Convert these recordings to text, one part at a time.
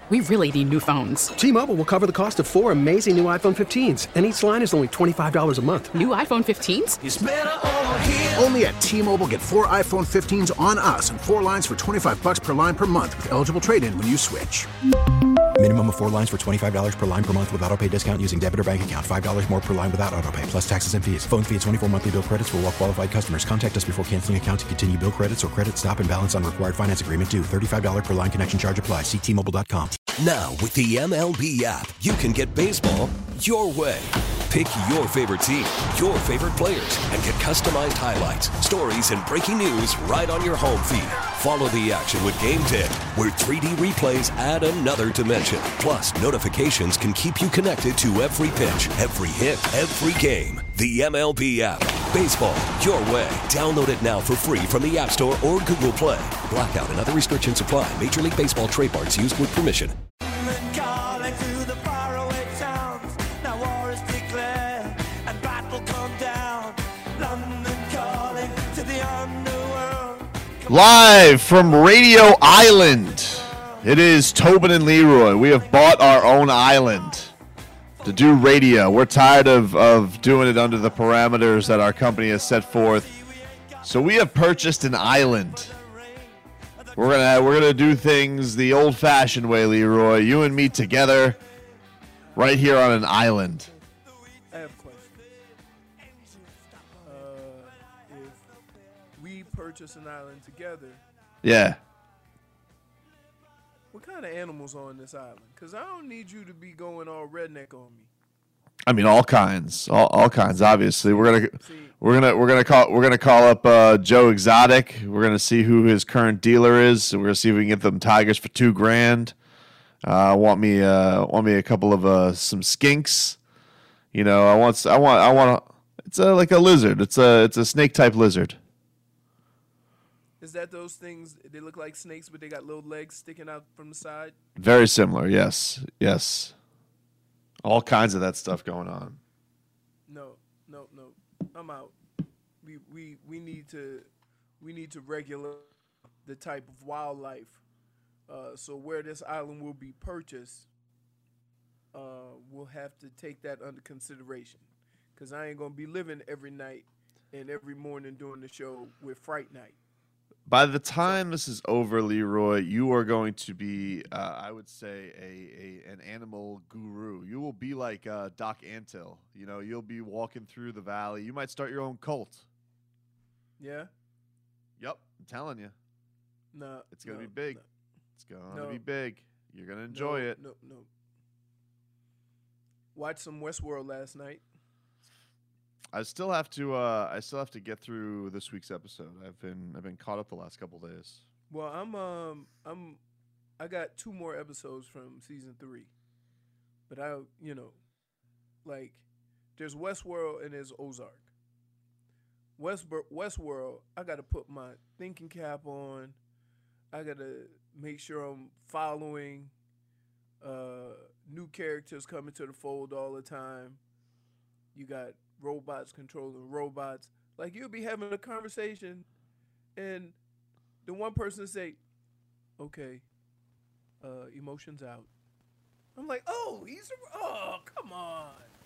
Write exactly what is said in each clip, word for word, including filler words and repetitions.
We really need new phones. T-Mobile will cover the cost of four amazing new iPhone fifteens, and each line is only twenty-five dollars a month. New iPhone fifteens? It's better over here. Only at T-Mobile, get four iPhone fifteens on us and four lines for twenty-five bucks per line per month with eligible trade-in when you switch. Minimum of four lines for twenty-five dollars per line per month with autopay discount using debit or bank account. five dollars more per line without autopay, plus taxes and fees. Phone fee at twenty-four monthly bill credits for well-qualified customers. Contact us before canceling account to continue bill credits or credit stop and balance on required finance agreement due. thirty-five dollars per line connection charge applies. See T Mobile dot com. Now, with the M L B app, you can get baseball your way. Pick your favorite team, your favorite players, and get customized highlights, stories, and breaking news right on your home feed. Follow the action with Game Day, where three D replays add another dimension. Plus, notifications can keep you connected to every pitch, every hit, every game. The M L B app. Baseball your way. Download it now for free from the App Store or Google Play. Blackout and other restrictions apply. Major League Baseball trademarks used with permission. Live from Radio Island, it is Tobin and Leroy. We have bought our own island to do radio. We're tired of, of doing it under the parameters that our company has set forth. So we have purchased an island. We're gonna we're gonna do things the old-fashioned way, Leroy. You and me together, right here on an island. I have a question. Uh, if we purchase an island together, Yeah. what kind of animals are on this island? Because I don't need you to be going all redneck on me. I mean, all kinds, all, all kinds. Obviously, we're gonna See, we're gonna we're gonna call we're gonna call up uh, Joe Exotic. We're gonna see who his current dealer is. We're gonna see if we can get them tigers for two grand. Uh, want me uh, want me a couple of uh, some skinks. You know, I want I want I want. A, it's a, like a lizard. It's a it's a snake type lizard. is that those things? They look like snakes, but they got little legs sticking out from the side. Very similar. Yes. Yes. All kinds of that stuff going on. No, no, no. I'm out. We we we need to we need to regulate the type of wildlife. Uh, so where this island will be purchased, uh, we'll have to take that under consideration. Cause I ain't gonna be living every night and every morning doing the show with Fright Night. By the time this is over, Leroy, you are going to be, uh, I would say, a, a an animal guru. You will be like uh, Doc Antle. You know, you'll be walking through the valley. You might start your own cult. Yeah. Yep, I'm telling you. No. It's going to no, be big. No, It's going to No. be big. You're going to enjoy no, it. No, no. Watched some Westworld last night. I still have to. Uh, I still have to get through this week's episode. I've been. I've been caught up the last couple days. Well, I'm um I'm I got two more episodes from season three. But I you know, like there's Westworld and there's Ozark. West Westworld, I gotta put my thinking cap on. I gotta make sure I'm following uh new characters coming to the fold all the time. You got robots controlling robots. Like you'll be having a conversation and the one person say, okay, uh, emotions out. I'm like, oh, he's a, oh, come on.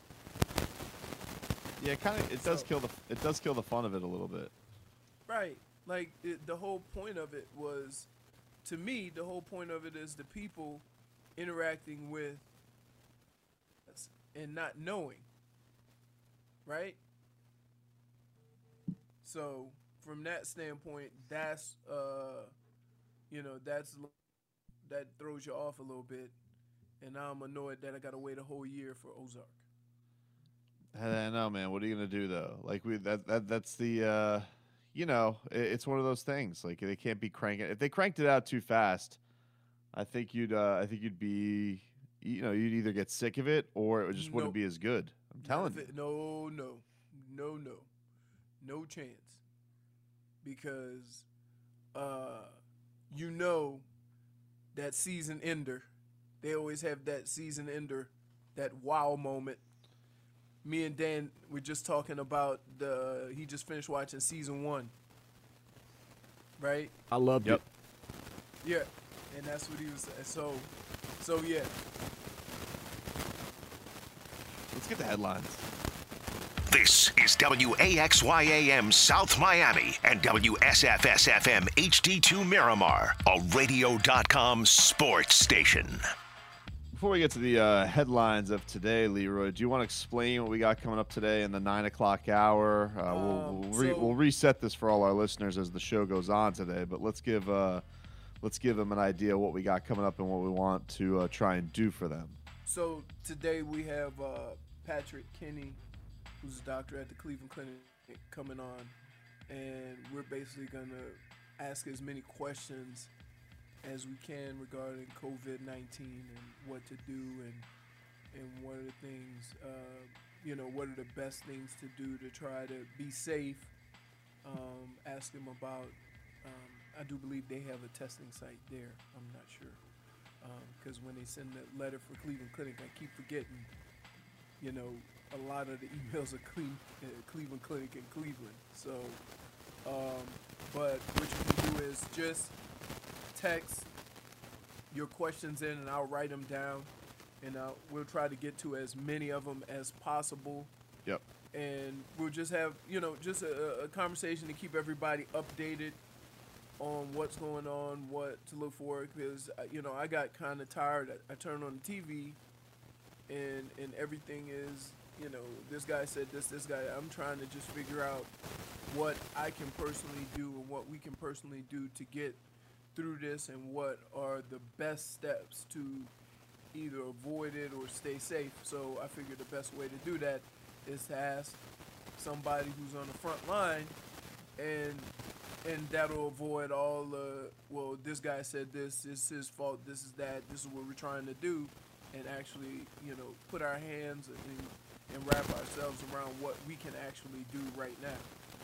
Yeah, kind of. It does So- kill the. It does kill the fun of it a little bit. Right. Like it, the whole point of it was, to me, the whole point of it is the people interacting with us and not knowing. Right? So from that standpoint, that's uh, you know, that's that throws you off a little bit, and now I'm annoyed that I got to wait a whole year for Ozark. I know, man. What are you gonna do though? Like we that that that's the uh, you know, it, it's one of those things. Like they can't be cranking. If they cranked it out too fast, I think you'd uh, I think you'd be you know you'd either get sick of it or it just wouldn't Nope. be as good. I'm telling you. No, no, no, no, no chance. Because, uh, you know, that season ender, they always have that season ender, that wow moment. Me and Dan were just talking about the. He just finished watching season one. Right? I loved Yep. it. Yeah, and that's what he was. So So yeah. Let's get the headlines. This is W A X Y A M South Miami and W S F S F M H D two Miramar, a radio dot com sports station. Before we get to the uh, headlines of today, Leroy, do you want to explain what we got coming up today in the nine o'clock hour? Uh, Um, we'll we'll, re- so- we'll reset this for all our listeners as the show goes on today, but let's give uh, let's give them an idea of what we got coming up and what we want to uh, try and do for them. So today we have uh, Patrick Kenny, who's a doctor at the Cleveland Clinic, coming on, and we're basically going to ask as many questions as we can regarding COVID nineteen and what to do and and what are the things, uh, you know, what are the best things to do to try to be safe. Um, ask him about, um, I do believe they have a testing site there. I'm not sure. Because um, when they send that letter for Cleveland Clinic, I keep forgetting, you know, a lot of the emails are Cle- uh, Cleveland Clinic in Cleveland. So, um, but what you can do is just text your questions in and I'll write them down and uh, we'll try to get to as many of them as possible. Yep. And we'll just have, you know, just a, a conversation to keep everybody updated on what's going on, what to look for, because, you know, I got kind of tired. I, I turned on the T V and and everything is, you know, this guy said this, this guy. I'm trying to just figure out what I can personally do and what we can personally do to get through this and what are the best steps to either avoid it or stay safe. So I figured the best way to do that is to ask somebody who's on the front line, and and that'll avoid all the, well, this guy said this, this is his fault, this is that, this is what we're trying to do, and actually, you know, put our hands and, and wrap ourselves around what we can actually do right now.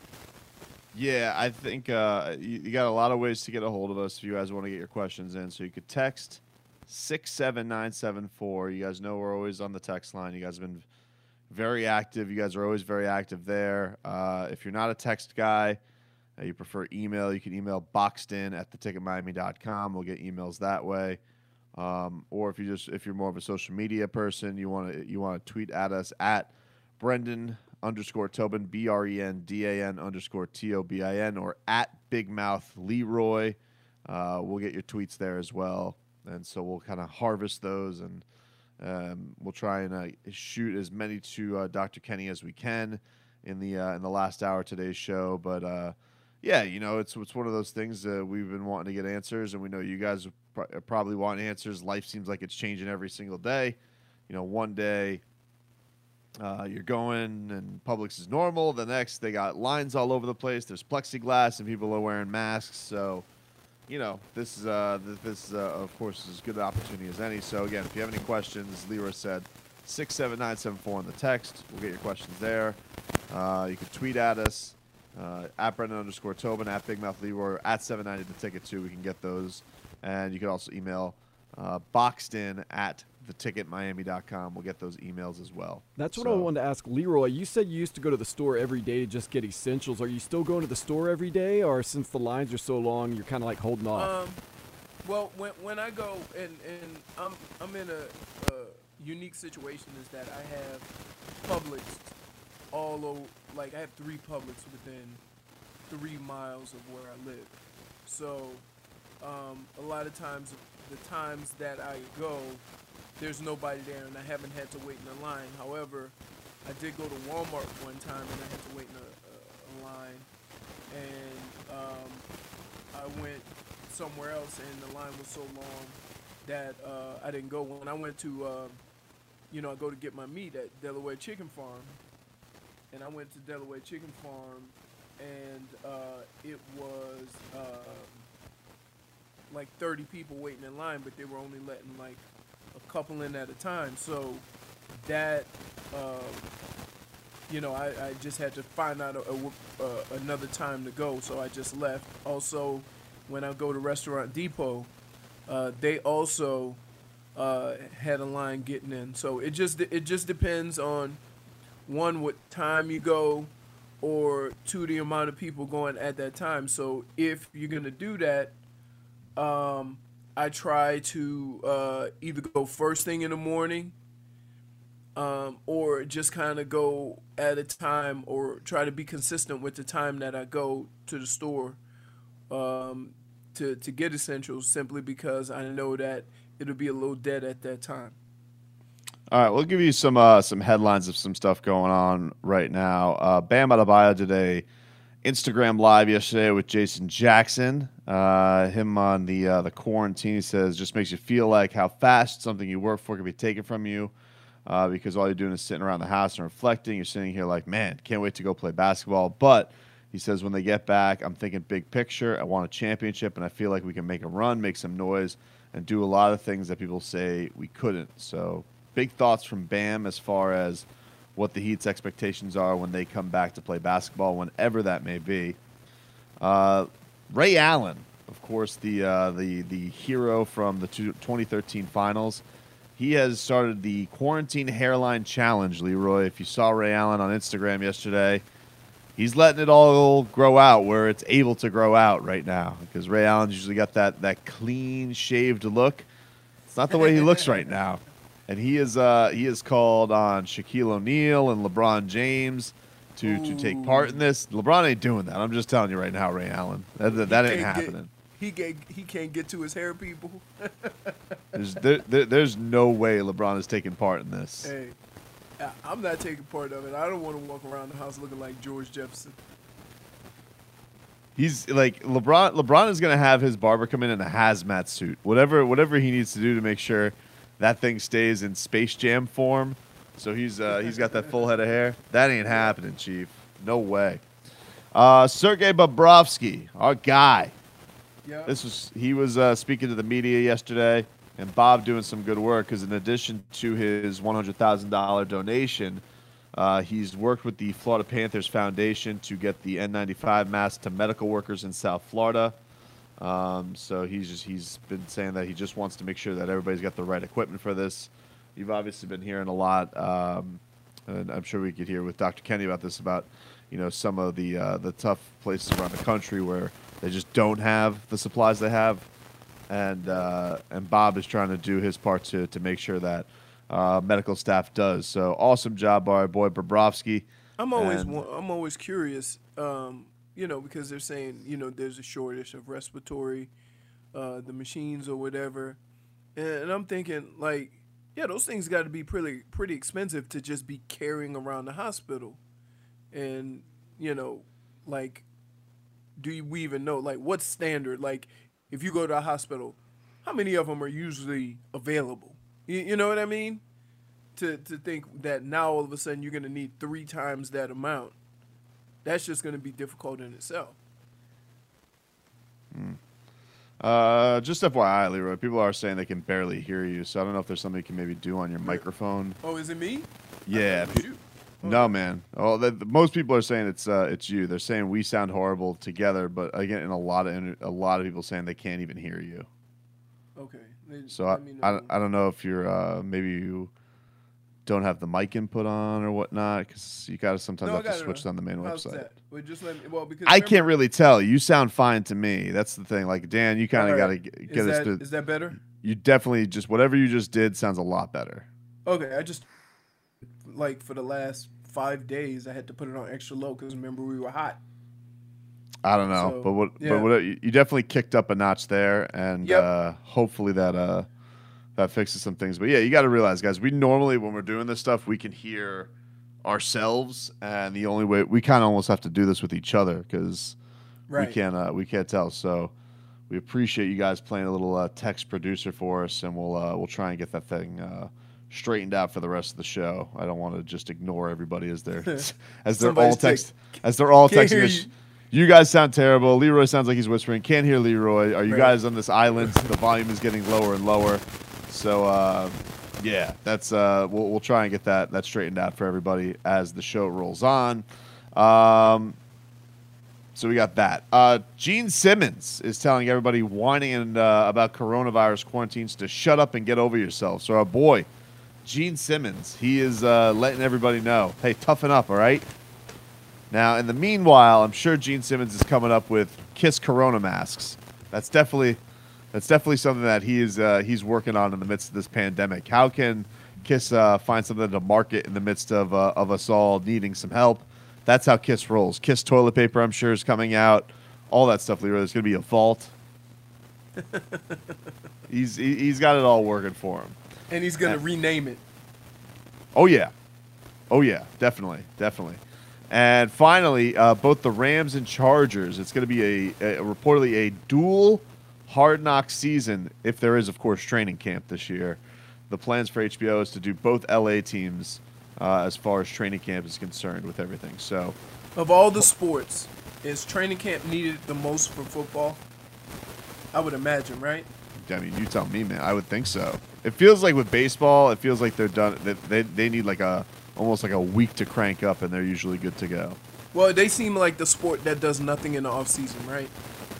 Yeah, I think uh, you, you got a lot of ways to get a hold of us if you guys want to get your questions in. So you could text six seven nine seven four. You guys know we're always on the text line. You guys have been very active. You guys are always very active there. Uh, if you're not a text guy, uh, you prefer email, you can email boxedin at the ticket miami dot com. We'll get emails that way. Um, or if you just if you're more of a social media person, you want to you want to tweet at us at Brendan underscore Tobin, B R E N D A N underscore T O B I N, or at Big Mouth Leroy. Uh, we'll get your tweets there as well. And so we'll kind of harvest those, and um, we'll try and uh, shoot as many to uh, Doctor Kenny as we can in the uh, in the last hour of today's show. But uh, yeah, you know, it's it's one of those things that we've been wanting to get answers, and we know you guys pro- probably want answers. Life seems like it's changing every single day. You know, one day uh, you're going and Publix is normal. The next, they got lines all over the place. There's plexiglass and people are wearing masks. So, you know, this is, uh, th- this, uh, of course, is as good an opportunity as any. So, again, if you have any questions, Leroy said, six seven nine seven four on the text. We'll get your questions there. Uh, you can tweet at us, uh, at Brendan underscore Tobin, at Big Mouth Leroy, or at seven ninety the ticket, too. We can get those. And you can also email uh, boxedin at the ticket miami dot com. We'll get those emails as well. That's what so, I wanted to ask Leroy. You said you used to go to the store every day to just get essentials. Are you still going to the store every day, or since the lines are so long, you're kind of like holding off? Um, well, when when I go and, and I'm I'm in a, a unique situation is that I have Publix all over. Like I have three Publix within three miles of where I live. So um, a lot of times, the times that I go, there's nobody there, and I haven't had to wait in a line. However, I did go to Walmart one time, and I had to wait in a, a, a line, and um, I went somewhere else, and the line was so long that uh, I didn't go. When I went to, uh, you know, I go to get my meat at Delaware Chicken Farm, and I went to Delaware Chicken Farm, and uh, it was uh, like thirty people waiting in line, but they were only letting like a couple in at a time. So that, uh, you know, I, I just had to find out a, a, uh, another time to go, so I just left. Also, when I go to Restaurant Depot, uh, they also uh, had a line getting in. So it just it just depends on, one, what time you go, or two, the amount of people going at that time. So if you're going to do that, um, I try to uh, either go first thing in the morning, um, or just kind of go at a time, or try to be consistent with the time that I go to the store um, to to get essentials, simply because I know that it'll be a little dead at that time. All right, we'll give you some uh, some headlines of some stuff going on right now. Uh, Bam Adebayo did a Instagram live yesterday with Jason Jackson. Uh, him on the uh, the quarantine. He says just makes you feel like how fast something you work for can be taken from you, uh, because all you're doing is sitting around the house and reflecting. You're sitting here like, man, can't wait to go play basketball. But he says when they get back, I'm thinking big picture. I want a championship, and I feel like we can make a run, make some noise, and do a lot of things that people say we couldn't. So big thoughts from Bam as far as what the Heat's expectations are when they come back to play basketball, whenever that may be. Uh, Ray Allen, of course, the uh, the the hero from the twenty thirteen finals. He has started the Quarantine Hairline Challenge, Leroy. If you saw Ray Allen on Instagram yesterday, he's letting it all grow out where it's able to grow out right now, because Ray Allen's usually got that, that clean-shaved look. It's not the way he looks right now. And he is uh, he is called on Shaquille O'Neal and LeBron James to, to take part in this. LeBron ain't doing that. I'm just telling you right now, Ray Allen. That, that, that ain't happening. Get, he, get, he can't get to his hair, people. there's, there, there, there's no way LeBron is taking part in this. Hey, I'm not taking part of it. I don't want to walk around the house looking like George Jefferson. He's like LeBron. LeBron is going to have his barber come in in a hazmat suit. Whatever, whatever he needs to do to make sure that thing stays in Space Jam form. So he's uh, he's got that full head of hair. That ain't happening, Chief. No way. Uh, Sergei Bobrovsky, our guy. Yep. This was he was uh, speaking to the media yesterday, and Bob doing some good work because in addition to his one hundred thousand dollars donation, uh, he's worked with the Florida Panthers Foundation to get the N ninety-five mask to medical workers in South Florida. Um, so he's just he's been saying that he just wants to make sure that everybody's got the right equipment for this. You've obviously been hearing a lot, um, and I'm sure we could hear with Doctor Kenny about this, about you know some of the uh, the tough places around the country where they just don't have the supplies they have, and uh, and Bob is trying to do his part to to make sure that uh, medical staff does. So awesome job by our boy Bobrovsky. I'm always and, I'm always curious. Um, You know, because they're saying, you know, there's a shortage of respiratory, uh, the machines or whatever. And I'm thinking, like, yeah, those things got to be pretty pretty expensive to just be carrying around the hospital. And, you know, like, do we even know, like, what's standard? Like, if you go to a hospital, how many of them are usually available? You, you know what I mean? To, to think that now all of a sudden you're going to need three times that amount. That's just going to be difficult in itself. Hmm. Uh, just F Y I, Leroy, people are saying they can barely hear you, so I don't know if there's something you can maybe do on your microphone. Oh, is it me? Yeah. I thought it was you. Oh. No, man. Oh, the, the, most people are saying it's uh, it's you. They're saying we sound horrible together, but again, in a lot of inter- a lot of people saying they can't even hear you. Okay. They, So I, I, I don't know if you're uh, maybe you don't have the mic input on or whatnot, because you got to sometimes No, have I to got it switch on. on the main How's website. that? Well, just let me, well, because I remember- can't really tell. You sound fine to me. That's the thing. Like Dan, you kind of got to Alright. get Is us that, to. is that better? You definitely just whatever you just did sounds a lot better. Okay, I just like for the last five days I had to put it on extra low because remember we were hot. I don't know, So, but what? yeah. But what? You definitely kicked up a notch there, and Yep. uh, hopefully that uh, that fixes some things. But yeah, you got to realize, guys, we normally when we're doing this stuff, we can hear ourselves, and the only way we kind of almost have to do this with each other because Right. we can't uh, we can't tell. So we appreciate you guys playing a little uh, text producer for us, and we'll uh, we'll try and get that thing uh, straightened out for the rest of the show. I don't want to just ignore everybody as they're as they're all Somebody's text text- as they're all Can't texting hear us. you. You guys sound terrible. Leroy sounds like he's whispering. Can't hear Leroy. Are you Right. guys on this island? The volume is getting lower and lower. So uh, yeah, that's uh, we'll we'll try and get that that straightened out for everybody as the show rolls on. Um, so we got that. Uh, Gene Simmons is telling everybody whining and, uh, about coronavirus quarantines to shut up and get over yourselves. So our boy, Gene Simmons, he is uh, letting everybody know, hey, toughen up, all right? Now, in the meanwhile, I'm sure Gene Simmons is coming up with Kiss Corona masks. That's definitely That's definitely something that he is uh, he's working on in the midst of this pandemic. How can Kiss uh, find something to market in the midst of uh, of us all needing some help? That's how Kiss rolls. Kiss toilet paper, I'm sure, is coming out. All that stuff, Leroy. There's going to be a vault. he's he, he's got it all working for him. And he's going to rename it. Oh, yeah. Oh, yeah. Definitely. Definitely. And finally, uh, both the Rams and Chargers, it's going to be a, a reportedly a dual Hard Knock season, if there is, of course, training camp this year. The plans for H B O is to do both L A teams uh, as far as training camp is concerned with everything. So, of all the sports, is training camp needed the most for football? I would imagine, right? I mean, you tell me, man. I would think so. It feels like with baseball, it feels like they're done. That they they need like a almost like a week to crank up, and they're usually good to go. Well, they seem like the sport that does nothing in the off season, right?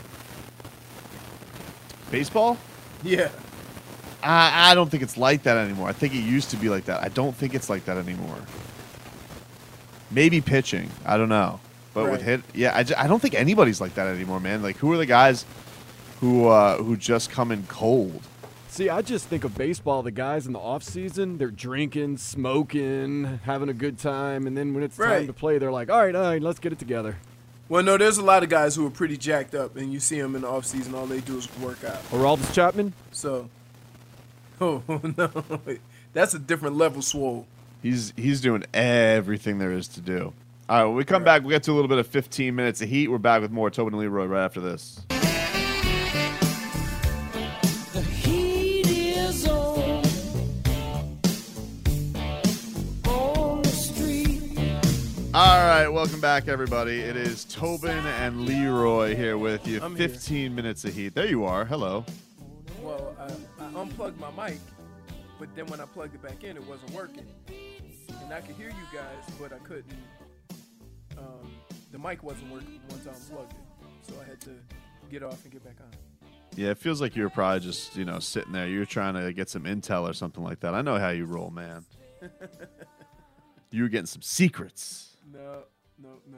Baseball? Yeah. I, I don't think it's like that anymore. I think it used to be like that. I don't think it's like that anymore. Maybe pitching. I don't know. But right. with hit, yeah, I, just, I don't think anybody's like that anymore, man. Like, who are the guys who uh, who just come in cold? See, I just think of baseball, the guys in the off season, they're drinking, smoking, having a good time, and then when it's right. time to play, they're like, all right, all right, let's get it together. Well, no, there's a lot of guys who are pretty jacked up, and you see them in the off season, all they do is work out. Aroldis Chapman? So, oh, no, that's a different level swole. He's he's doing everything there is to do. All right, when we come back, we'll get to a little bit of fifteen minutes of heat. We're back with more Tobin and Leroy right after this. The heat is on, on the street. All right, welcome back, everybody. It is Tobin and Leroy here with you. I'm fifteen here. minutes of heat. There you are. Hello. Well, I, I unplugged my mic, but then when I plugged it back in, it wasn't working. And I could hear you guys, but I couldn't. Um, the mic wasn't working once I unplugged it, so I had to get off and get back on. Yeah, it feels like you were probably just, you know, sitting there. You were trying to get some intel or something like that. I know how you roll, man. You were getting some secrets. No, no, no.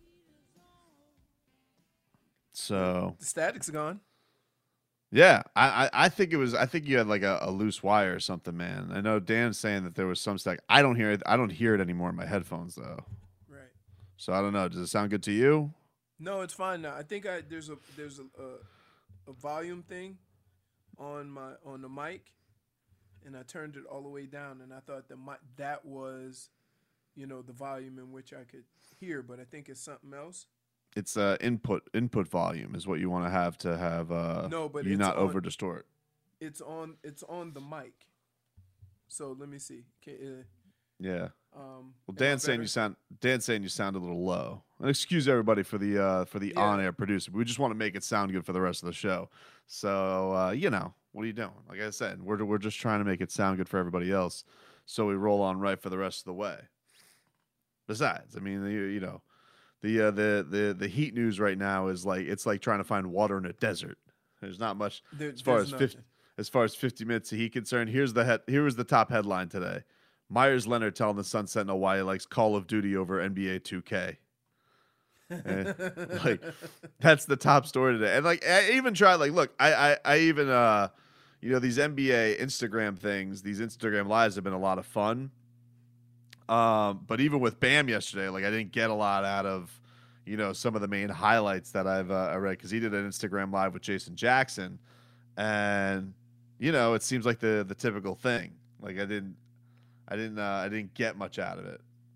So the static's gone. Yeah, I, I, I think it was. I think you had like a, a loose wire or something, man. I know Dan's saying that there was some static. I don't hear it. I don't hear it anymore in my headphones though. Right. So I don't know. Does it sound good to you? No, it's fine now. I think I there's a there's a a, a volume thing on my on the mic, and I turned it all the way down, and I thought that my that was, you know, the volume in which I could hear, but I think it's something else. It's uh input input volume is what you want to have to have uh no, but you it's not on, over distort. It's on it's on the mic. So let me see. Can, uh, yeah. Um, well, Dan's saying you sound Dan's saying you sound a little low. And excuse everybody for the uh for the yeah. on-air producer. We just want to make it sound good for the rest of the show. So uh, you know, what are you doing? Like I said, we're we're just trying to make it sound good for everybody else, so we roll on right for the rest of the way. Besides, I mean, you, you know. The uh, the the the heat news right now is like it's like trying to find water in a desert. There's not much there, as far as fifty, as far as fifty minutes of heat concerned. Here's the head, here was the top headline today: Myers Leonard telling the Sun Sentinel why he likes Call of Duty over N B A two K. And, like that's the top story today. And like I even tried like look, I I, I even uh you know these N B A Instagram things, these Instagram lives have been a lot of fun. Um, but even with Bam yesterday, like I didn't get a lot out of, you know, some of the main highlights that I've uh, read because he did an Instagram live with Jason Jackson, and you know, it seems like the the typical thing. Like I didn't, I didn't, uh, I didn't get much out of it.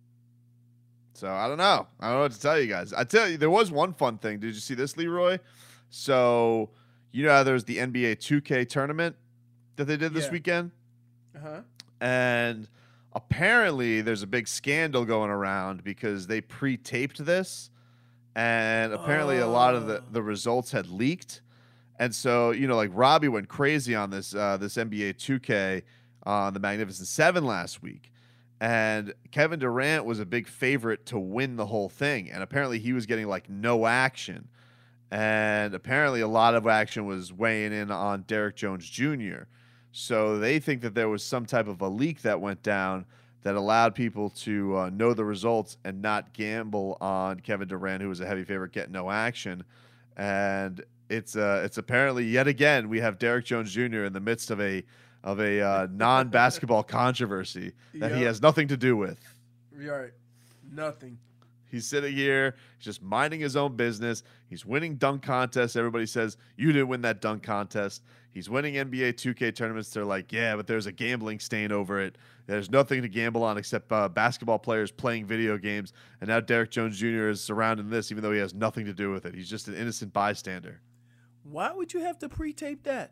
So I don't know. I don't know what to tell you guys. I tell you, there was one fun thing. Did you see this, Leroy? So you know how there's the N B A two K tournament that they did this yeah. weekend, uh-huh. and apparently, there's a big scandal going around because they pre-taped this, and apparently oh. a lot of the, the results had leaked. And so, you know, like Robbie went crazy on this uh, this N B A two K on the Magnificent Seven last week. And Kevin Durant was a big favorite to win the whole thing. And apparently he was getting like no action. And apparently a lot of action was weighing in on Derrick Jones Junior So they think that there was some type of a leak that went down that allowed people to uh, know the results and not gamble on Kevin Durant, who was a heavy favorite, getting no action. And it's uh, it's apparently yet again we have Derek Jones Junior in the midst of a of a uh, non-basketball controversy that he Yep. has nothing to do with. You're right. Nothing. He's sitting here, he's just minding his own business. He's winning dunk contests. Everybody says, you didn't win that dunk contest. He's winning N B A two K tournaments. They're like, yeah, but there's a gambling stain over it. There's nothing to gamble on except uh, basketball players playing video games. And now Derek Jones Junior is surrounding this, even though he has nothing to do with it. He's just an innocent bystander. Why would you have to pre-tape that?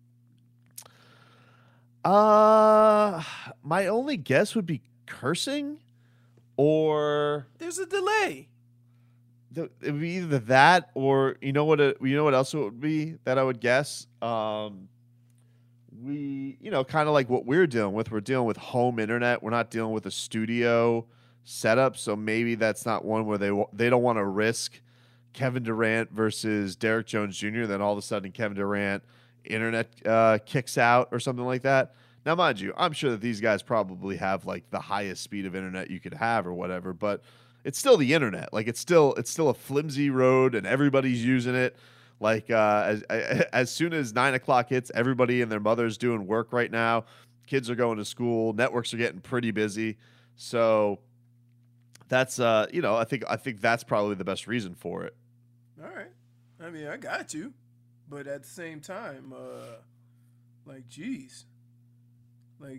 Uh, my only guess would be cursing or... There's a delay. The, it would be either that or you know what it, you know what else it would be that I would guess. Um, we you know kind of like what we're dealing with. We're dealing with home internet. We're not dealing with a studio setup. So maybe that's not one where they wa- they don't want to risk Kevin Durant versus Derek Jones Junior Then all of a sudden Kevin Durant internet uh, kicks out or something like that. Now, mind you, I'm sure that these guys probably have like the highest speed of internet you could have or whatever, but it's still the internet. Like it's still it's still a flimsy road, and everybody's using it. Like uh, as as soon as nine o'clock hits, everybody and their mother's doing work right now. Kids are going to school. Networks are getting pretty busy. So that's uh, you know I think I think that's probably the best reason for it. All right. I mean, I got you, but at the same time, uh, like, geez, like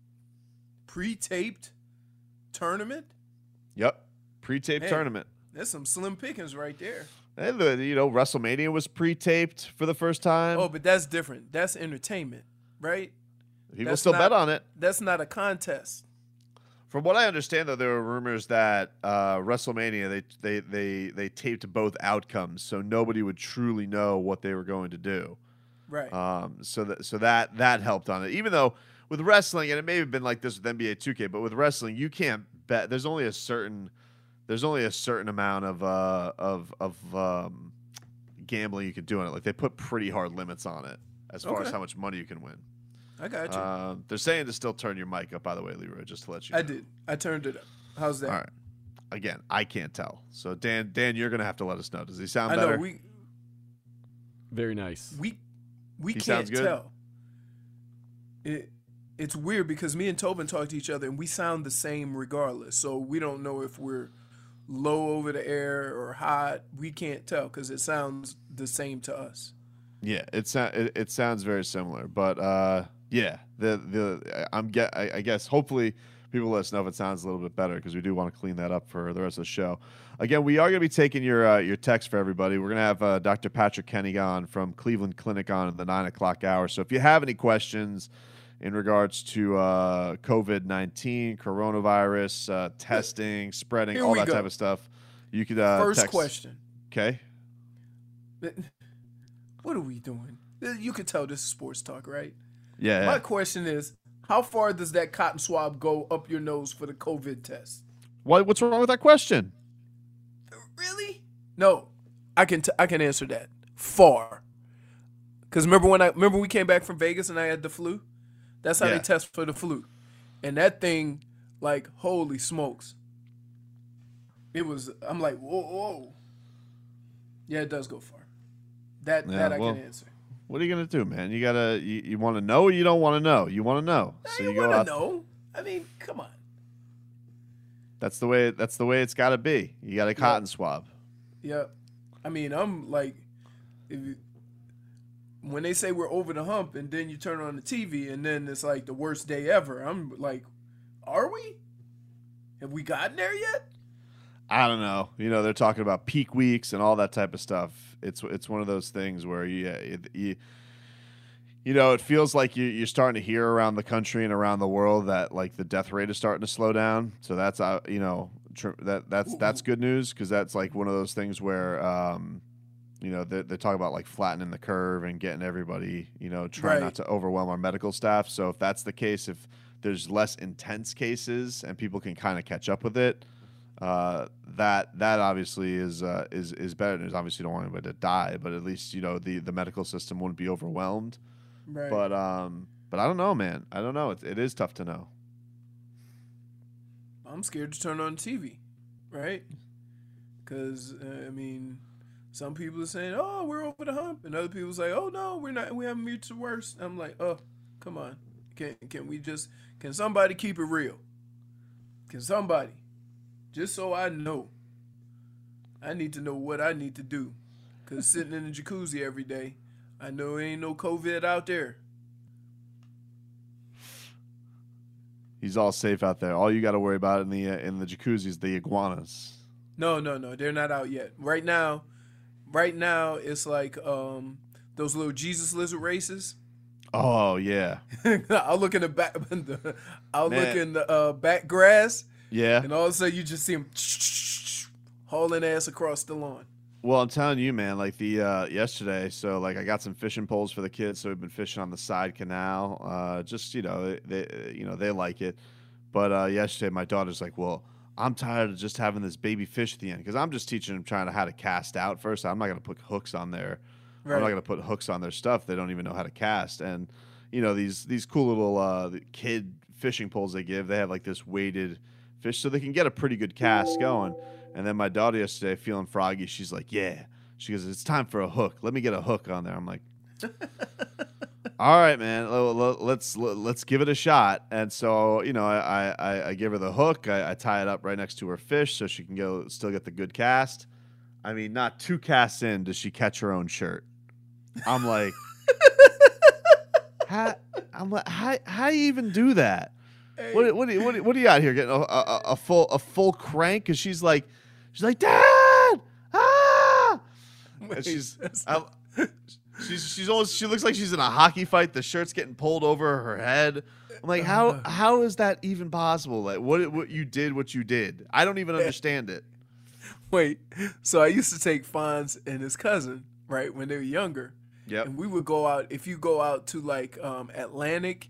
pre-taped tournament. Yep. Pre-taped Hey, tournament. That's some slim pickings right there. And the, you know, WrestleMania was pre-taped for the first time. Oh, but that's different. That's entertainment, right? People That's still not- bet on it. That's not a contest. From what I understand, though, there were rumors that uh, WrestleMania they, they they they taped both outcomes, so nobody would truly know what they were going to do. Right. Um. So that so that that helped on it. Even though with wrestling, and it may have been like this with N B A two K, but with wrestling, you can't bet. There's only a certain there's only a certain amount of uh of of um, gambling you can do on it. Like they put pretty hard limits on it as far Okay. as how much money you can win. I got you. Um, they're saying to still turn your mic up, by the way, Leroy, just to let you know. I did. I turned it up. How's that? All right. Again, I can't tell. So Dan, Dan, you're gonna have to let us know. Does he sound I better? know we Very nice. we we He can't sounds good? tell. It it's weird because me and Tobin talk to each other and we sound the same regardless. So we don't know if we're low over the air or hot. We can't tell because it sounds the same to us. Yeah, it, sou- it it sounds very similar, but uh, yeah, the the I'm get I, I guess hopefully people let us know if it sounds a little bit better because we do want to clean that up for the rest of the show. Again, we are going to be taking your uh, your text for everybody. We're going to have uh, Doctor Patrick Kenny on from Cleveland Clinic on in the nine o'clock hour. So if you have any questions in regards to uh, COVID nineteen, coronavirus, uh, testing, spreading, Here all we that go. type of stuff, you could uh, First text. question. Okay. What are we doing? You can tell this is sports talk, right? Yeah. My yeah. question is, how far does that cotton swab go up your nose for the COVID test? What what's wrong with that question? Really? No, I can t- I can answer that. Far. Because remember when I remember we came back from Vegas and I had the flu? That's how Yeah. they test for the flu. And that thing, like, holy smokes. It was, I'm like, whoa, whoa. Yeah, it does go far. That Yeah, that I well, can answer. What are you gonna do, man? You gotta you, you want to know or you don't want to know? You want to know, so You you go want out. to know? I mean, come on. That's the way. That's the way it's got to be. You got a cotton swab. Yeah. I mean, I'm like, if you, when they say we're over the hump and then you turn on the T V and then it's like the worst day ever, I'm like, are we? Have we gotten there yet? I don't know. You know, they're talking about peak weeks and all that type of stuff. It's it's one of those things where you it, you you know it feels like you you're starting to hear around the country and around the world that like the death rate is starting to slow down. So that's uh, you know tr- that that's that's good news because that's like one of those things where um you know they they talk about like flattening the curve and getting everybody you know trying Right. not to overwhelm our medical staff. So if that's the case, if there's less intense cases and people can kind of catch up with it. Uh, that that obviously is uh, is is better news. Obviously, you don't want anybody to die, but at least you know the, the medical system wouldn't be overwhelmed. Right. But um, but I don't know, man. I don't know. It, it is tough to know. I'm scared to turn on the T V, right? Because, uh, I mean, Some people are saying, "Oh, we're over the hump," and other people say, "Oh no, we're not. We haven't reached the worst." I'm like, "Oh, come on. Can can we just? Can somebody keep it real? Can somebody? Just so I know. I need to know what I need to do, cause sitting in the jacuzzi every day, I know ain't no COVID out there." He's all safe out there. All you got to worry about in the uh, in the jacuzzi is the iguanas. No, no, no. They're not out yet. Right now, right now it's like um those little Jesus lizard races. Oh yeah. I'll look in the back. I'll Man. look in the uh, back grass. Yeah. And all of a sudden you just see them hauling ass across the lawn. Well, I'm telling you, man, like the uh, yesterday, so like I got some fishing poles for the kids, so we've been fishing on the side canal. Uh, just you know, they, they you know they like it. But uh, yesterday, my daughter's like, "Well, I'm tired of just having this baby fish at the end because I'm just teaching them trying to how to cast out first. I'm not gonna put hooks on their, Right. I'm not gonna put hooks on their stuff. They don't even know how to cast. And you know these these cool little uh, kid fishing poles they give, they have like this weighted fish, so they can get a pretty good cast going. And then my daughter yesterday, feeling froggy, she's like, "Yeah." She goes, "It's time for a hook. Let me get a hook on there." I'm like, "All right, man. Let's let's give it a shot." And so, you know, I I, I give her the hook. I, I tie it up right next to her fish so she can go still get the good cast. I mean, not two casts in does she catch her own shirt. I'm like, how? I'm like, how? How you even do that? Hey. What what what what are you out here getting a, a, a full a full crank? Because she's like. She's like, "Dad, ah!" Wait, and she's, I'm, she's, she's almost, she looks like she's in a hockey fight. The shirt's getting pulled over her head. I'm like, how, how is that even possible? Like, what, what you did, what you did. I don't even understand it. Wait, so I used to take Fonz and his cousin, right, when they were younger. Yep. And we would go out, if you go out to like um, Atlantic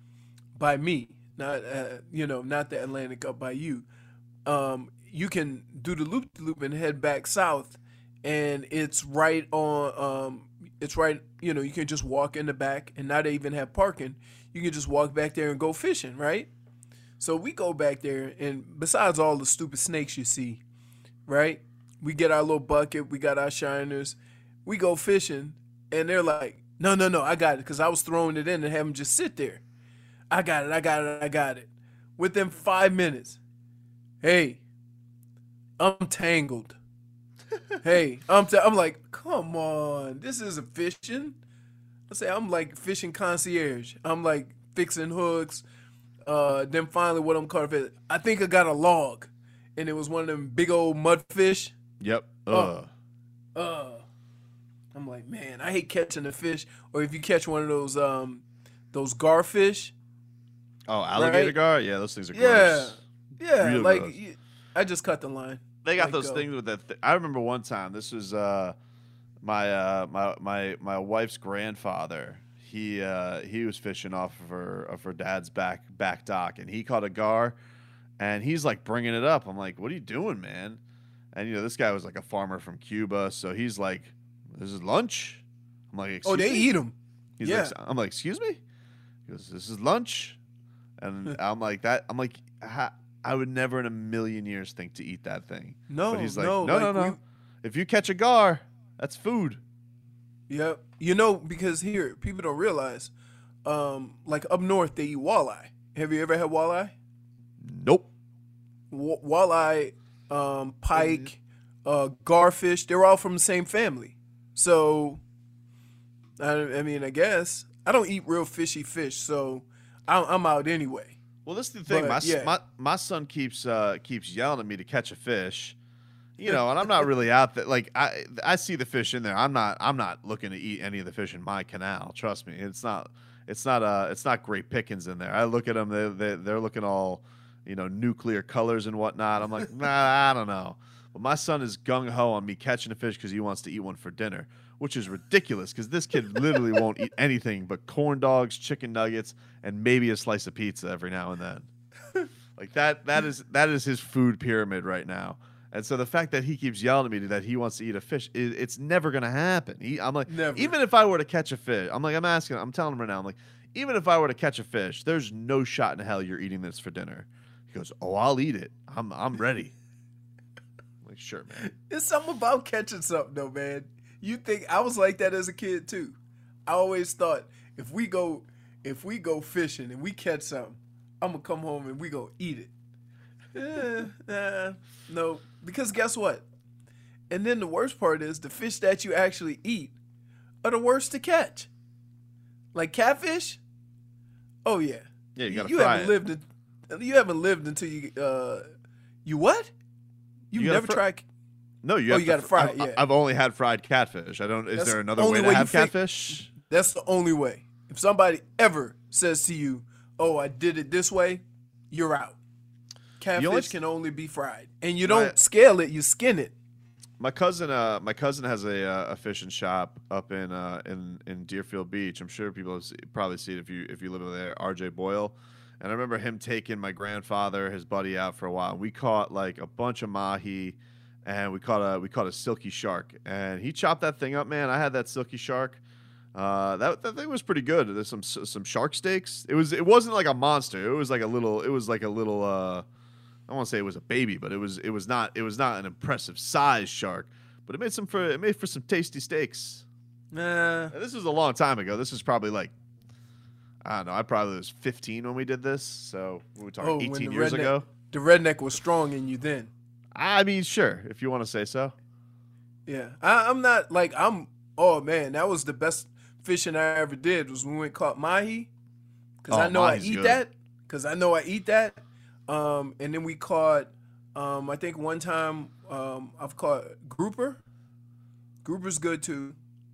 by me, not, uh, you know, not the Atlantic up by you, um, you can do the loop loop and head back south, and it's right on. Um, it's right. You know, you can just walk in the back, and now they even have parking. You can just walk back there and go fishing, right? So we go back there, and besides all the stupid snakes you see, right? We get our little bucket, we got our shiners, we go fishing, and they're like, "No, no, no, I got it," because I was throwing it in and have them just sit there. I got it, I got it, I got it. Within five minutes, hey. I'm tangled. Hey, I'm t- I'm like, come on, this isn't fishing. I say I'm like fishing concierge. I'm like fixing hooks. Uh, then finally, what I'm caught fish, I think I got a log, and it was one of them big old mudfish. Yep. Uh. Uh. uh. I'm like, man, I hate catching a fish. Or if you catch one of those um, those garfish. Oh, alligator right? gar? Yeah, those things are yeah. gross. Yeah, Real like. gross. Y- I just cut the line. They got Let those go. things with that. Th- I remember one time. This was uh, my uh, my my my wife's grandfather. He uh, he was fishing off of her of her dad's back back dock, and he caught a gar, and he's like bringing it up. I'm like, "What are you doing, man?" And you know, this guy was like a farmer from Cuba, so he's like, "This is lunch." I'm like, "Oh, they me? eat them." He's yeah. like, I'm like, "Excuse me?" He goes, "This is lunch," and I'm like, "That." I'm like, ha- I would never in a million years think to eat that thing. No, but he's like, no, no, like no, no. we- If you catch a gar, that's food. Yep. You know, because here people don't realize, um, like up north they eat walleye. Have you ever had walleye? Nope. W- walleye, um, pike, uh, garfish. They're all from the same family. So, I, I mean, I guess I don't eat real fishy fish, so I'm, I'm out anyway. Well, this is the thing. But, My, yeah. my my son keeps uh, keeps yelling at me to catch a fish, you know, and I'm not really out there. Like I I see the fish in there. I'm not I'm not looking to eat any of the fish in my canal. Trust me, it's not it's not uh it's not great pickings in there. I look at them. They they they're looking all, you know, nuclear colors and whatnot. I'm like, nah, I don't know. But my son is gung ho on me catching a fish because he wants to eat one for dinner, which is ridiculous because this kid literally won't eat anything but corn dogs, chicken nuggets, and maybe a slice of pizza every now and then. Like that that is that is his food pyramid right now. And so the fact that he keeps yelling at me that he wants to eat a fish, it, it's never gonna happen. He, I'm like, Never. even if I were to catch a fish, I'm like, I'm asking, I'm telling him right now, I'm like, even if I were to catch a fish, there's no shot in hell you're eating this for dinner. He goes, oh, I'll eat it. I'm I'm ready. Like, like, sure, man. It's something about catching something, though, man. You think I was like that as a kid too. I always thought if we go, if we go fishing and we catch something, I'm gonna come home and we gonna eat it. Eh, nah, no, because guess what? And then the worst part is the fish that you actually eat are the worst to catch. Like catfish. Oh yeah. Yeah, you gotta you fry haven't it. lived. In, you haven't lived until you. Uh, you what? You, You gotta never fr- tried. No, you Oh, have you to gotta fr- fry I've, it, yeah. I've only had fried catfish. I don't. Is That's there the another only way to way you have think- catfish? That's the only way. If somebody ever says to you, "Oh, I did it this way," you're out. Catfish only- can only be fried, and you don't My- scale it; you skin it. My cousin, uh, my cousin has a uh, a fishing shop up in uh in in Deerfield Beach. I'm sure people have see, probably see it if you if you live over there. R J Boyle, and I remember him taking my grandfather, his buddy, out for a while. We caught like a bunch of mahi, and we caught a we caught a silky shark, and he chopped that thing up, man. I had that silky shark. Uh, that that thing was pretty good. There's some some shark steaks. It was it wasn't like a monster. It was like a little. It was like a little. Uh, I don't want to say it was a baby, but it was it was not it was not an impressive size shark. But it made some for it made for some tasty steaks. Nah. And this was a long time ago. This was probably like I don't know. I probably was fifteen when we did this, so we were talking Oh, when eighteen the years redneck, ago. the redneck was strong in you then. I mean, sure, if you want to say so. Yeah, I, I'm not like I'm. Oh man, that was the best fishing I ever did. Was when we went caught mahi, because Oh, I know I mahi's eat good. that. Because I know I eat that. Um, and then we caught. Um, I think one time um, I've caught grouper. Grouper's good too.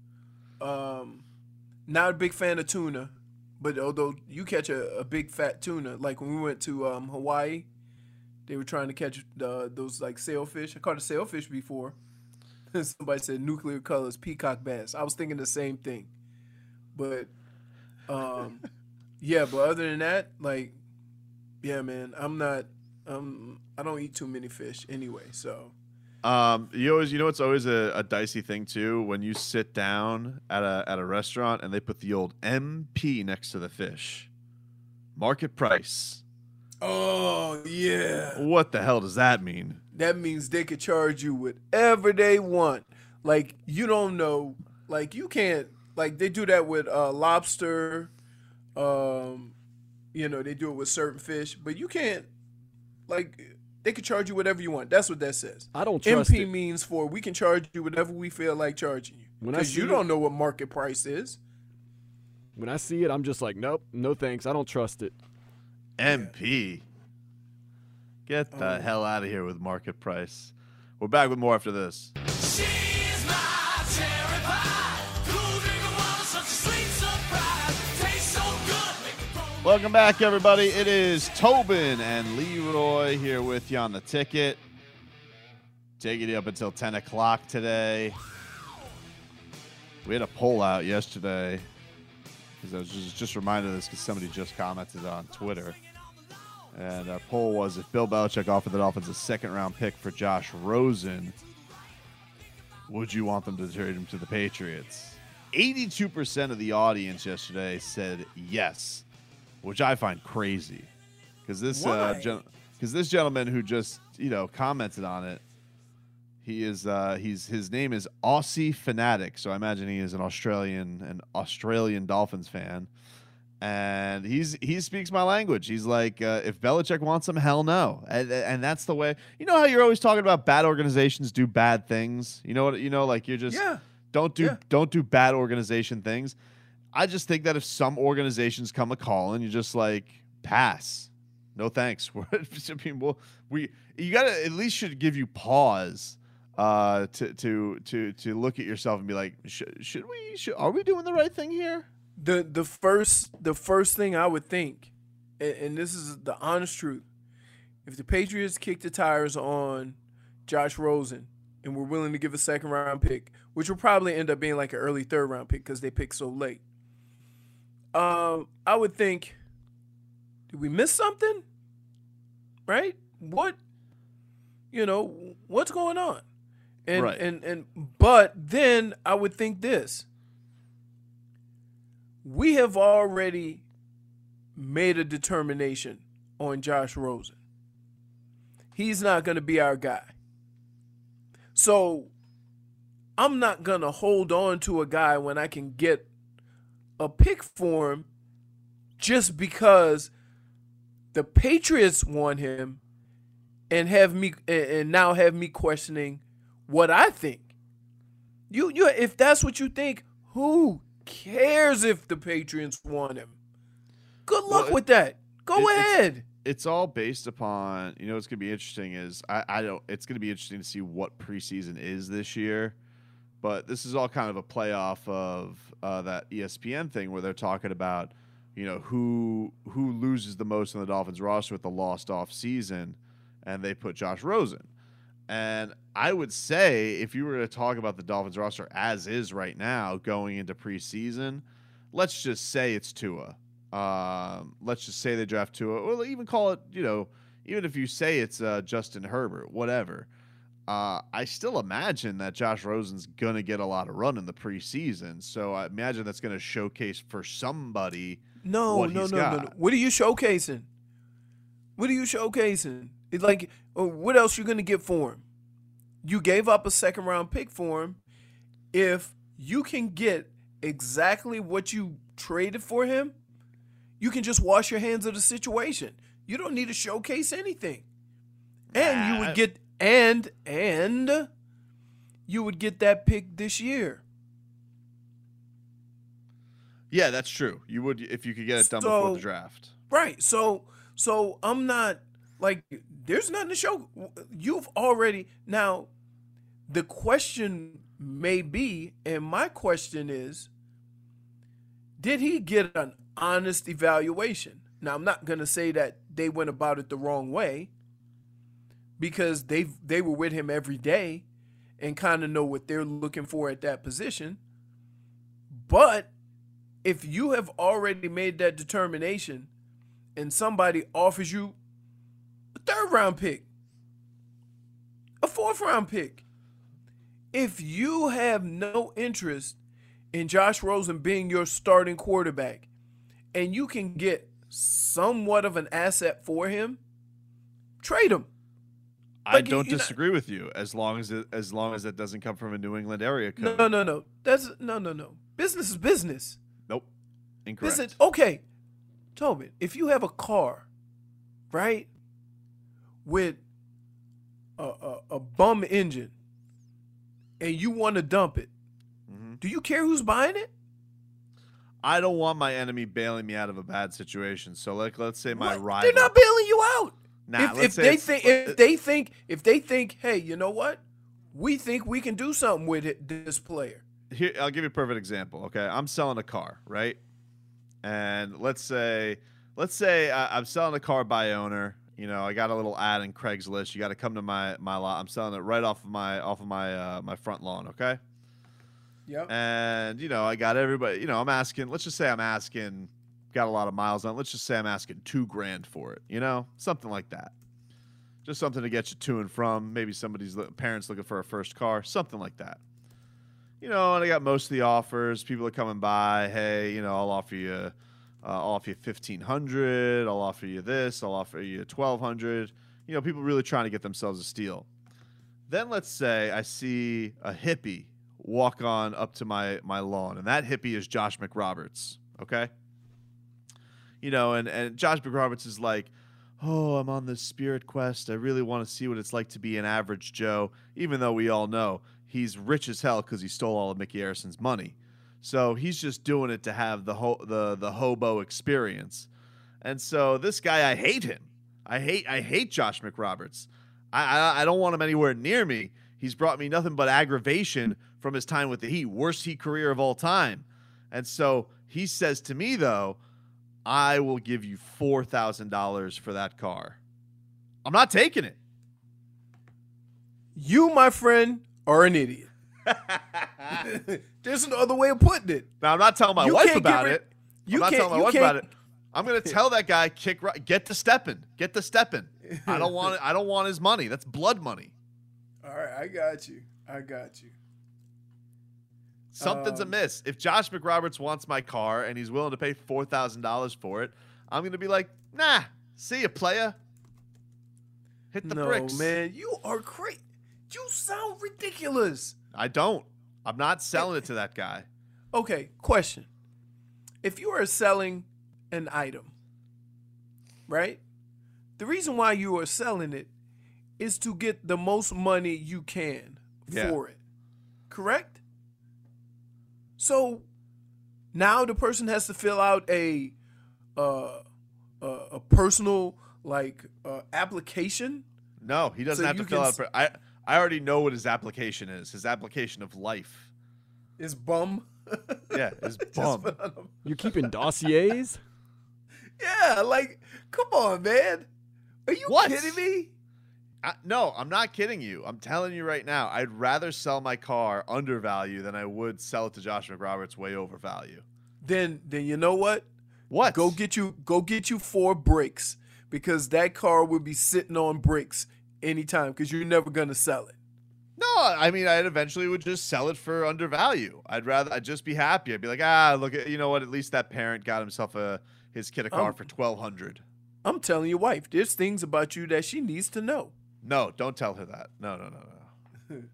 Um, not a big fan of tuna, but although you catch a, a big fat tuna, like when we went to um, Hawaii, they were trying to catch uh, those like sailfish. I caught a sailfish before. Somebody said nuclear colors, peacock bass. I was thinking the same thing, but um, yeah. But other than that, like, yeah, man, I'm not. Um, I don't eat too many fish anyway. So Um, you always, you know, it's always a, a dicey thing too when you sit down at a at a restaurant and they put the old M P next to the fish, market price. oh yeah, What the hell does that mean? that means they could charge you whatever they want. Like you don't know. Like you can't. Like they do that with uh, lobster. Um, you know they do it with certain fish, but you can't. Like they could charge you whatever you want. That's what that says. I don't trust M P it. means for we can charge you whatever we feel like charging you. When I Because you see don't it- know what market price is. When I see it, I'm just like, nope, no thanks. I don't trust it. M P. Get the Oh. hell out of here with market price. We're back with more after this. She's my cherry pie. Cool drink of water, such a sweet surprise. Tastes so good, make it grow. Welcome back, everybody. It is Tobin and Leroy here with you on the ticket. Taking you up until ten o'clock today. We had a poll out yesterday. Because I was just, just reminded of this because somebody just commented on Twitter. And our poll was if Bill Belichick offered the Dolphins a second round pick for Josh Rosen, would you want them to trade him to the Patriots? eighty-two percent of the audience yesterday said yes, which I find crazy. Because this, uh, Why? gen- 'cause this gentleman who just, you know, commented on it, he is uh, he's his name is Aussie Fanatic, so I imagine he is an Australian an Australian Dolphins fan, and he's he speaks my language. He's like, uh, if Belichick wants him, hell no, and, and that's the way. You know how you're always talking about bad organizations do bad things. You know what? You know, like you're just Yeah. don't do Yeah. don't do bad organization things. I just think that if some organizations come a calling, you just like pass. No thanks. We're, I mean, well, we you gotta at least should give you pause uh, to to to to look at yourself and be like, should, should we? Should, are we doing the right thing here? The the first the first thing I would think, and, and this is the honest truth, if the Patriots kick the tires on Josh Rosen and we're willing to give a second round pick, which will probably end up being like an early third round pick because they pick so late, um, I would think, did we miss something? Right? What? You know, what's going on? And Right. and and but then I would think this. We have already made a determination on Josh Rosen. He's not going to be our guy. So I'm not going to hold on to a guy when I can get a pick for him just because the Patriots want him and have me and now have me questioning what I think. You you if that's what you think, who cares if the Patriots want him? Good luck Well, with that. Go it- it's- ahead. It's all based upon, you know, what's going to be interesting is I, I don't, it's going to be interesting to see what preseason is this year. But this is all kind of a playoff of uh, that E S P N thing where they're talking about, you know, who who loses the most on the Dolphins roster with the lost off season, and they put Josh Rosen. And I would say if you were to talk about the Dolphins roster as is right now going into preseason, let's just say it's Tua. Um, let's just say they draft Tua, or even call it, you know, even if you say it's uh, Justin Herbert, whatever. Uh, I still imagine that Josh Rosen's going to get a lot of run in the preseason. So I imagine that's going to showcase for somebody No, what no, he's no, got. no, no. What are you showcasing? What are you showcasing? It's like, uh, what else you gonna get for him? You gave up a second round pick for him. If you can get exactly what you traded for him, you can just wash your hands of the situation. You don't need to showcase anything. And you Nah. would get and and you would get that pick this year. Yeah, that's true. You would if you could get it done So- before the draft. Right. So so I'm not like there's nothing to show. You've already now the question may be, and my question is, did he get an honest evaluation? Now I'm not gonna say that they went about it the wrong way because they they were with him every day and kind of know what they're looking for at that position. But if you have already made that determination and somebody offers you a third round pick, a fourth round pick, if you have no interest in Josh Rosen being your starting quarterback and you can get somewhat of an asset for him, trade him. I Like, don't you know- disagree with you as long as it, as long as it doesn't come from a New England area code. No, no, no. That's no, no, no. Business is business. Nope. Incorrect. Listen, okay, Tobin, if you have a car, right, with a, a, a bum engine and you want to dump it, Mm-hmm. do you care who's buying it? I don't want my enemy bailing me out of a bad situation. So like let's say my What? rival. They're not bailing you out. Nah, if let's if say they it's- think if they think if they think, hey, you know what? We think we can do something with it, this player. Here, I'll give you a perfect example. Okay, I'm selling a car, right? And let's say, let's say I, I'm selling a car by owner. You know, I got a little ad in Craigslist. You got to come to my my lot. I'm selling it right off of my off of my uh, my front lawn. Okay. Yep. And you know, I got everybody. You know, I'm asking. Let's just say I'm asking. Got a lot of miles on it. Let's just say I'm asking two grand for it. You know, something like that. Just something to get you to and from. Maybe somebody's li- parents looking for a first car. Something like that. You know, and I got most of the offers. People are coming by. Hey, you know, I'll offer you, uh, I'll offer you fifteen hundred. I'll offer you this. I'll offer you twelve hundred. You know, people really trying to get themselves a steal. Then let's say I see a hippie walk on up to my my lawn, and that hippie is Josh McRoberts. Okay. You know, and and Josh McRoberts is like, oh, I'm on this spirit quest. I really want to see what it's like to be an average Joe, even though we all know he's rich as hell because he stole all of Mickey Harrison's money. So he's just doing it to have the ho- the the hobo experience. And so this guy, I hate him. I hate I hate Josh McRoberts. I, I I don't want him anywhere near me. He's brought me nothing but aggravation from his time with the Heat, worst Heat career of all time. And so he says to me, though, I will give you four thousand dollars for that car. I'm not taking it. You, my friend, are an idiot. There's no other way of putting it. Now, I'm not telling my You wife can't get about rid- it. you I'm not can't- telling my you wife can't- about it. I'm going to tell that guy, kick right, get to stepping. Get to stepping. I don't want it. I don't want his money. That's blood money. All right, I got you. I got you. Something's Um, amiss. If Josh McRoberts wants my car and he's willing to pay four thousand dollars for it, I'm going to be like, nah, see ya, playa. Hit the no, bricks. man, you are crazy. You sound ridiculous. I don't. I'm not selling it to that guy. Okay, question. If you are selling an item, right? The reason why you are selling it is to get the most money you can Yeah. for it. Correct? So now the person has to fill out a uh, a, a personal like uh, application. No, he doesn't So have to you fill can out. I I already know what his application is. His application of life. Is bum. Yeah, his Just bum. put on a- You're keeping dossiers? Yeah, like, come on, man. Are you What? kidding me? I, no, I'm not kidding you. I'm telling you right now. I'd rather sell my car under value than I would sell it to Josh McRoberts way over value. Then, then you know what? What? Go get you, go get you four bricks because that car would be sitting on bricks anytime because you're never gonna sell it. No, I mean, I eventually would just sell it for undervalue. I'd rather, I'd just be happy. I'd be like, ah, look at, you know what? At least that parent got himself a his kid a car Um, for twelve hundred. I'm telling your wife, there's things about you that she needs to know. No, don't tell her that. No, no, no, no.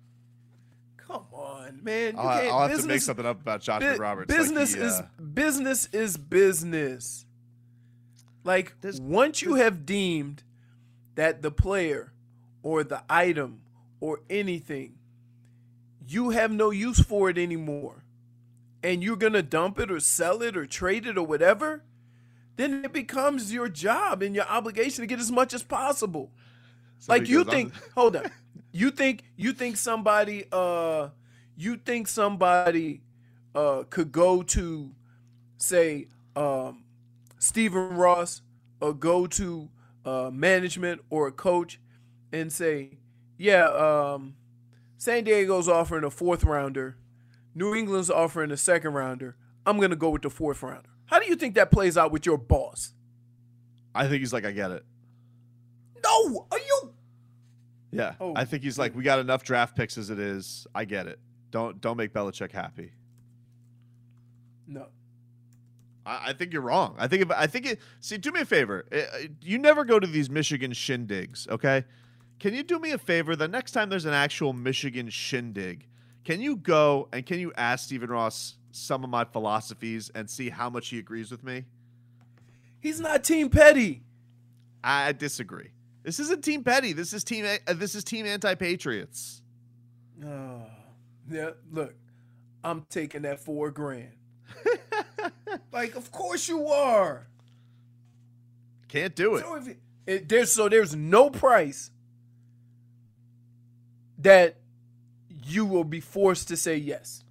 Come on, man. You I'll, can't- I'll have to make business- something up about Josh bu- McRoberts. Business like he, is uh, business is business. Like once you have deemed that the player or the item or anything, you have no use for it anymore, and you're gonna dump it or sell it or trade it or whatever, then it becomes your job and your obligation to get as much as possible. Somebody like you goes on think, the- hold on, you think you think somebody, uh, you think somebody, uh, could go to, say, um, Stephen Ross, or go to uh, management or a coach, and say, yeah, um, San Diego's offering a fourth rounder, New England's offering a second rounder. I'm gonna go with the fourth rounder. How do you think that plays out with your boss? I think he's like, I get it. No, are you? Yeah, Oh. I think he's like, we got enough draft picks as it is. I get it. Don't don't make Belichick happy. No. I, I think you're wrong. I think if I think it. See, do me a favor. Uh, You never go to these Michigan shindigs, okay? Can you do me a favor? The next time there's an actual Michigan shindig, can you go and can you ask Stephen Ross some of my philosophies and see how much he agrees with me? He's not Team Petty. I disagree. This isn't Team Petty. This is team. Uh, this is Team Anti-Patriots. Oh, yeah. Look, I'm taking that four grand. Like, of course you are. Can't do it. So if it, it there's so there's no price that you will be forced to say yes.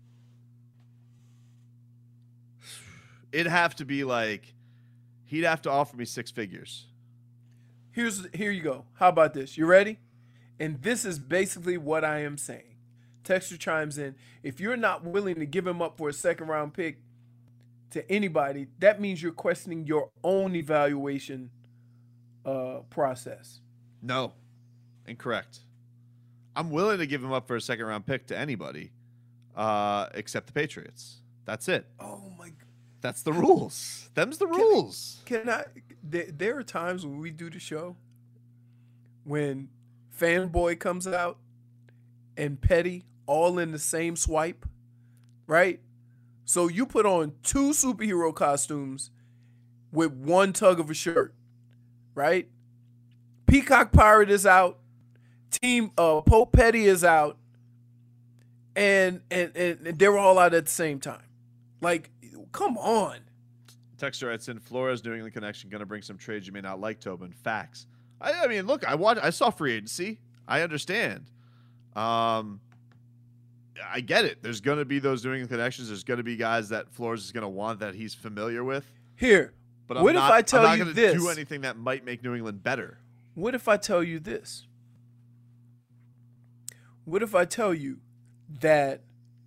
It'd have to be like, he'd have to offer me six figures. Here's here you go. How about this? You ready? And this is basically what I am saying. Texter chimes in. If you're not willing to give him up for a second round pick to anybody, that means you're questioning your own evaluation uh, process. No, incorrect. I'm willing to give him up for a second round pick to anybody, uh, except the Patriots. That's it. Oh my! That's the rules. Them's the rules. Can I? There, there are times when we do the show when Fanboy comes out and Petty all in the same swipe, right? So you put on two superhero costumes with one tug of a shirt, right? Peacock Pirate is out. Team uh, Pope Petty is out. And, and and they're all out at the same time. Like, come on. Texter writes in, Flores New England connection going to bring some trades you may not like, Tobin. Facts. I, I mean, look, I watched, I saw free agency. I understand. Um, I get it. There's going to be those New England connections. There's going to be guys that Flores is going to want that he's familiar with. Here, But I'm what not, if I tell I'm not you gonna this? do anything that might make New England better. What if I tell you this? What if I tell you that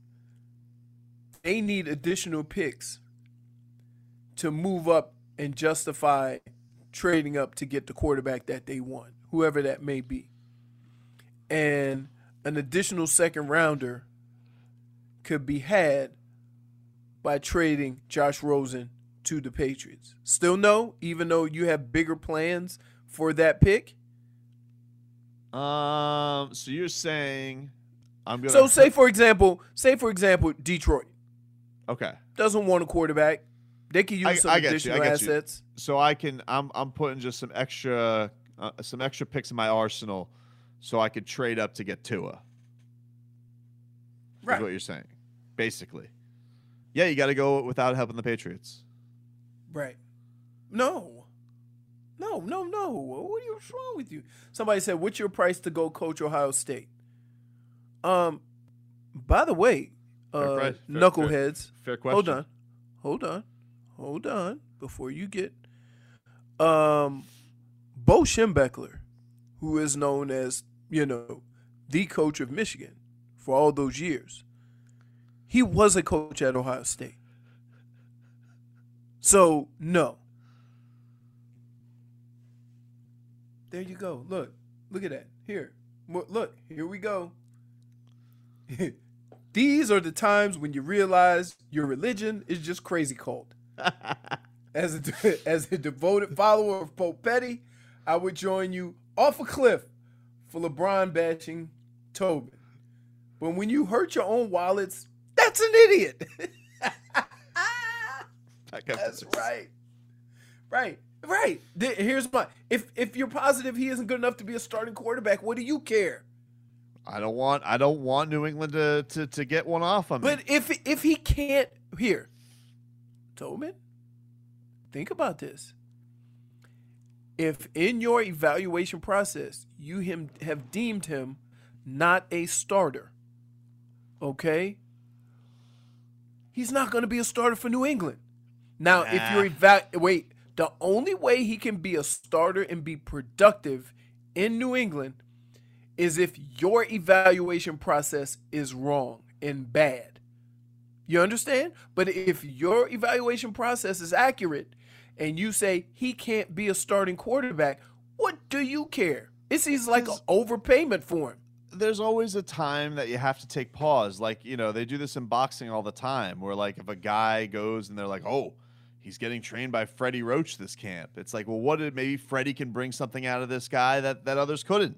they need additional picks to move up and justify trading up to get the quarterback that they want, whoever that may be? And an additional second rounder could be had by trading Josh Rosen to the Patriots. Still no, even though you have bigger plans for that pick? Um. So you're saying I'm gonna. So say for example, say for example, Detroit Okay. doesn't want a quarterback. They can use I, some I get you. additional I get you. assets. So I can. I'm. I'm putting just some extra, uh, some extra picks in my arsenal, so I could trade up to get Tua. Right. Is what you're saying, basically. Yeah, you got to go without helping the Patriots. Right. No. No, no, no. What are you, what's wrong with you? Somebody said, what's your price to go coach Ohio State? Um, by the way, Fair uh, price. Fair- knuckleheads. fair- fair question. Hold on. Hold on. Hold on. Before you get um Bo Schembechler, who is known as, you know, the coach of Michigan for all those years. He was a coach at Ohio State. So, no. There you go. Look. Look at that. Here. Mo- Look. Here we go. These are the times when you realize your religion is just crazy cult. As a, as a devoted follower of Pope Petty, I would join you off a cliff for LeBron bashing Tobin. But when you hurt your own wallets, that's an idiot. That's right. Right. Right. Th- Here's my if if you're positive he isn't good enough to be a starting quarterback, what do you care? I don't want. I don't want New England to to, to get one off on me. But if if he can't here, Tobin, think about this. If in your evaluation process you him have deemed him not a starter, okay? He's not going to be a starter for New England. Now, if you're eva- wait, the only way he can be a starter and be productive in New England is if your evaluation process is wrong and bad. You understand? But if your evaluation process is accurate and you say he can't be a starting quarterback, what do you care? It seems like an overpayment for him. There's always a time that you have to take pause. Like, you know, they do this in boxing all the time where, like, if a guy goes and they're like, oh, he's getting trained by Freddie Roach this camp. It's like, well, what did maybe Freddie can bring something out of this guy that, that others couldn't.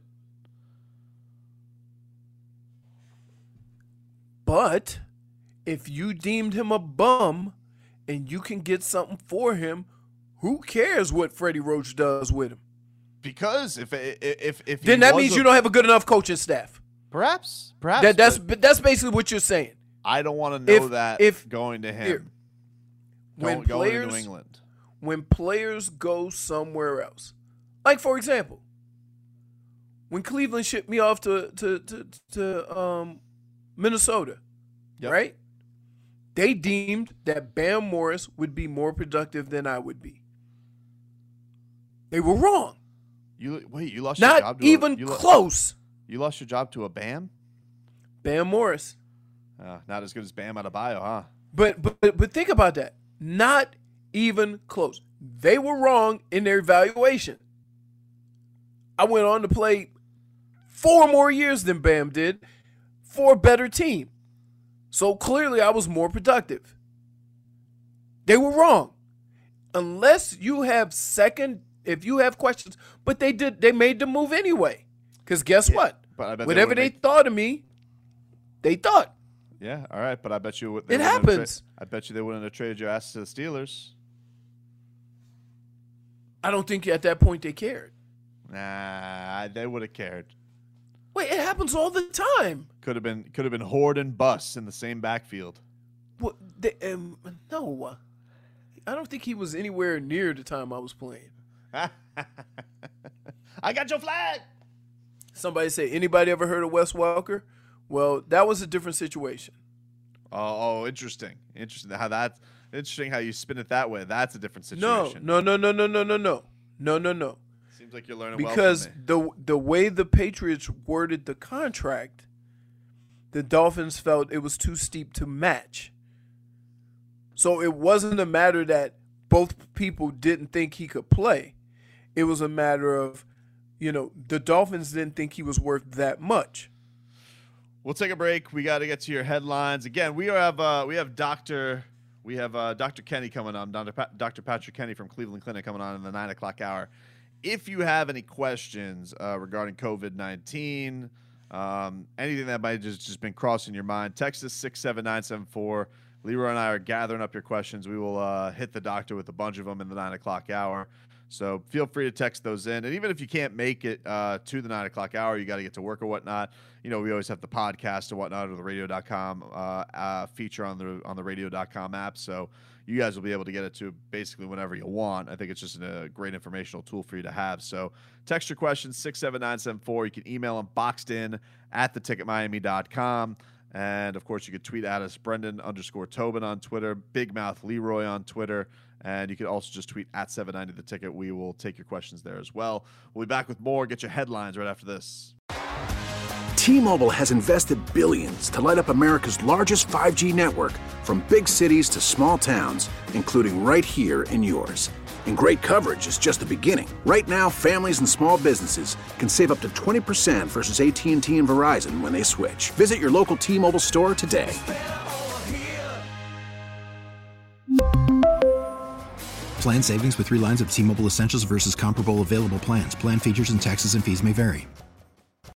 But if you deemed him a bum and you can get something for him, who cares what Freddie Roach does with him? Because if if if then that means you don't have a good enough coaching staff. Perhaps, perhaps. That, that's but that's basically what you're saying. I don't want to know If- that if- going to him. here, when Going- going to players New England. when players go somewhere else, like for example, when Cleveland shipped me off to to to, to um, Minnesota, Yep. right? They deemed that Bam Morris would be more productive than I would be. They were wrong. You wait. You lost your Not job to even a, you lo- close. You lost your job to a Bam. Bam Morris. Uh, not as good as Bam Adebayo, huh? But, but but think about that. Not even close. They were wrong in their evaluation. I went on to play four more years than Bam did for a better team. So clearly I was more productive. They were wrong. Unless you have second, if you have questions, but they did, they made the move anyway. Because guess what? but I bet they Whatever wouldn't they make- thought of me, they thought. Yeah, all right, but I bet you they It wouldn't have happens. Tra- I bet you they wouldn't have traded your ass to the Steelers. I don't think at that point they cared. Nah, they would have cared. Wait, it happens all the time. Could have been could have been Horde and Bus in the same backfield. What? They, um, no, I don't think he was anywhere near the time I was playing. I got your flag. Somebody say, anybody ever heard of Wes Welker? Well, that was a different situation. Oh, oh, interesting. Interesting how that interesting how you spin it that way. That's a different No, situation. no, no, no, no, no, no, no, no, no, no. Seems like you're learning Because well from me. the the way the Patriots worded the contract, the Dolphins felt it was too steep to match. So it wasn't a matter that both people didn't think he could play. It was a matter of, you know, the Dolphins didn't think he was worth that much. We'll take a break. We got to get to your headlines again. We have uh, we have Doctor we have uh, Doctor Kenny coming on. Doctor Pa- Doctor Patrick Kenny from Cleveland Clinic coming on in the nine o'clock hour. if you have any questions uh, regarding COVID nineteen, um, anything that might have just, just been crossing your mind, text us six seven nine seven four. Leroy and I are gathering up your questions. We will uh, hit the doctor with a bunch of them in the nine o'clock hour. So feel free to text those in. And even if you can't make it uh, to the nine o'clock hour, you got to get to work or whatnot. You know, we always have the podcast or whatnot or the radio dot com uh, uh, feature on the on the radio dot com app. So you guys will be able to get it to basically whenever you want. I think it's just a great informational tool for you to have. So text your questions, six seven nine seven four. You can email them boxed in at the ticket miami dot com. And, of course, you could tweet at us, Brendan underscore Tobin on Twitter, Big Mouth Leroy on Twitter. And you can also just tweet at seven ninety The Ticket. We will take your questions there as well. We'll be back with more. Get your headlines right after this. T-Mobile has invested billions to light up America's largest five G network, from big cities to small towns, including right here in yours. And great coverage is just the beginning. Right now, families and small businesses can save up to twenty percent versus A T and T and Verizon when they switch. Visit your local T-Mobile store today. Plan savings with three lines of T-Mobile Essentials versus comparable available plans. Plan features and taxes and fees may vary.